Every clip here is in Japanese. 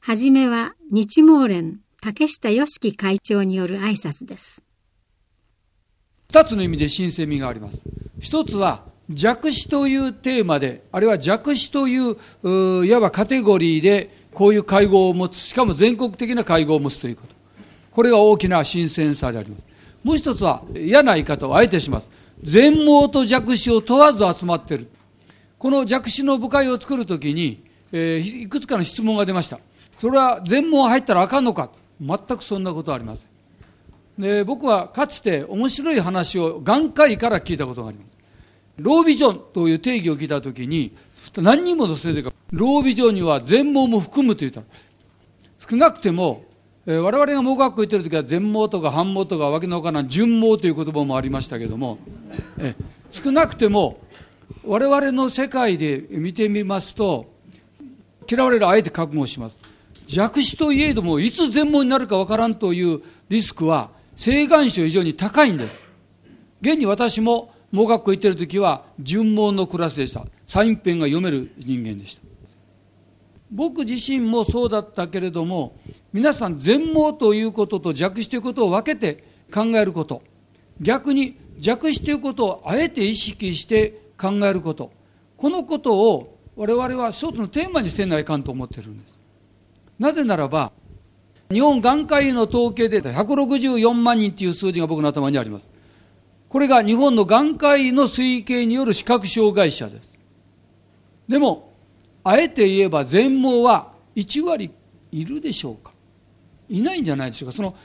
はじめは日毛連竹下義樹会長による挨拶です。 二つの意味で新鮮味があります。一つは弱視というテーマで、あるいは弱視といういわばカテゴリーでこういう会合を持つ、しかも全国的な会合を持つということ。これが大きな新鮮さであります。もう一つは嫌な言い方をあえてします。全盲と弱視を問わず集まっている。この弱視の部会を作るときに、いくつかの質問が出ました。それは全盲入ったらあかんのか。全くそんなことはありません。で、僕はかつて面白い話を眼科医から聞いたことがあります。ロービジョンという定義を聞いたときに、何人もの先生がロービジョンには全盲も含むと言った。少なくても我々が盲学校行っているときは全盲とか半盲とかわけのわからない純盲という言葉もありましたけども、少なくても我々の世界で見てみますと、嫌われるあえて覚悟します。弱視といえどもいつ全盲になるかわからんというリスクは性眼視以上に高いんです。現に私も盲学校行っているときは純盲のクラスでした。サインペンが読める人間でした。僕自身もそうだったけれども、皆さん全盲ということと弱視ということを分けて考えること、逆に弱視ということをあえて意識して考えること、このことを我々は一つのテーマにせないかんと思っているんです。なぜならば、日本眼科医の統計で164万人という数字が僕の頭にあります。これが日本の眼科医の推計による視覚障害者です。でもあえて言えば全盲は1割いるでしょうか。いないんじゃないでしょうか。その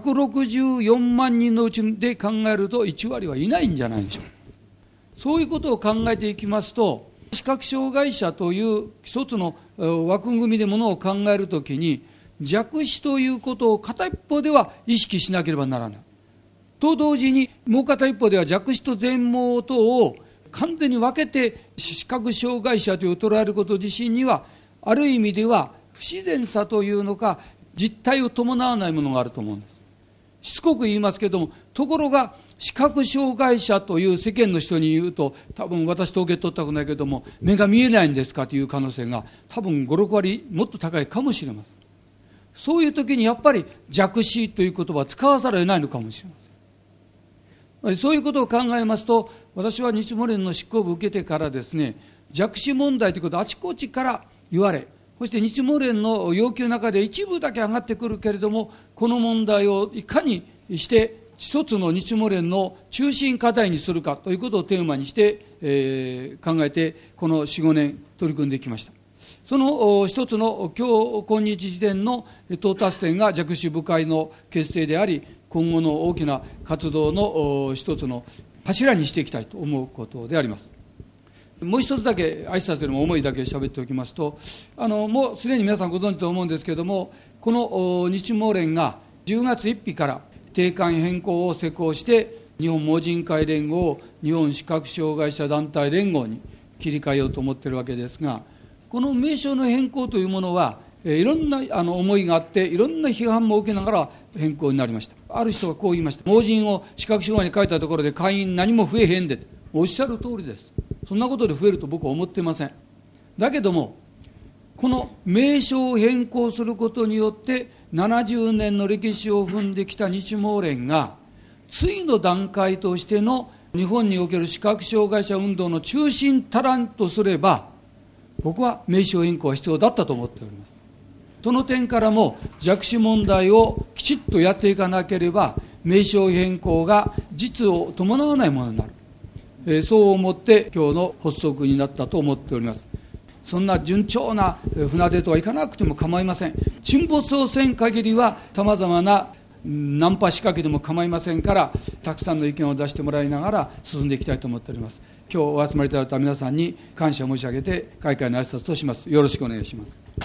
164万人のうちで考えると1割はいないんじゃないでしょうか。そういうことを考えていきますと、視覚障害者という一つの枠組みでものを考えるときに、弱視ということを片一方では意識しなければならないと同時に、もう片一方では弱視と全盲等を完全に分けて視覚障害者という捉えること自身には、ある意味では不自然さというのか実態を伴わないものがあると思うんです。しつこく言いますけれども、ところが視覚障害者という世間の人に言うと、多分私統計取ったくないけれども、目が見えないんですかという可能性が多分5、6割もっと高いかもしれません。そういう時にやっぱり弱視という言葉を使わざるを得ないのかもしれません。そういうことを考えますと、私は日毛連の執行部を受けてからですね、弱視問題ということをあちこちから言われ、そして日毛連の要求の中で一部だけ上がってくるけれども、この問題をいかにして一つの日毛連の中心課題にするかということをテーマにして、考えてこの 4,5 年取り組んできました。その一つの今日時点の到達点が弱視部会の結成であり、今後の大きな活動の一つの柱にしていきたいと思うことであります。もう一つだけ挨拶よりも思いだけ喋っておきますと、もうすでに皆さんご存知と思うんですけれども、この日毛連が10月1日から定款変更を施行して、日本盲人会連合を日本視覚障害者団体連合に切り替えようと思っているわけですが、この名称の変更というものはいろんな思いがあって、いろんな批判も受けながら変更になりました。ある人がこう言いました。盲人を視覚障害に書いたところで会員何も増えへんで。おっしゃる通りです。そんなことで増えると僕は思っていません。だけども、この名称を変更することによって70年の歴史を踏んできた日毛連が次の段階としての日本における視覚障害者運動の中心足らんとすれば、僕は名称変更は必要だったと思っております。その点からも弱視問題をきちっとやっていかなければ名称変更が実を伴わないものになる、そう思って今日の発足になったと思っております。そんな順調な船出とはいかなくても構いません。沈没をせん限りはさまざまなナンパ仕掛けでも構いませんから、たくさんの意見を出してもらいながら進んでいきたいと思っております。今日お集まりいただいた皆さんに感謝申し上げて開会の挨拶とします。よろしくお願いします。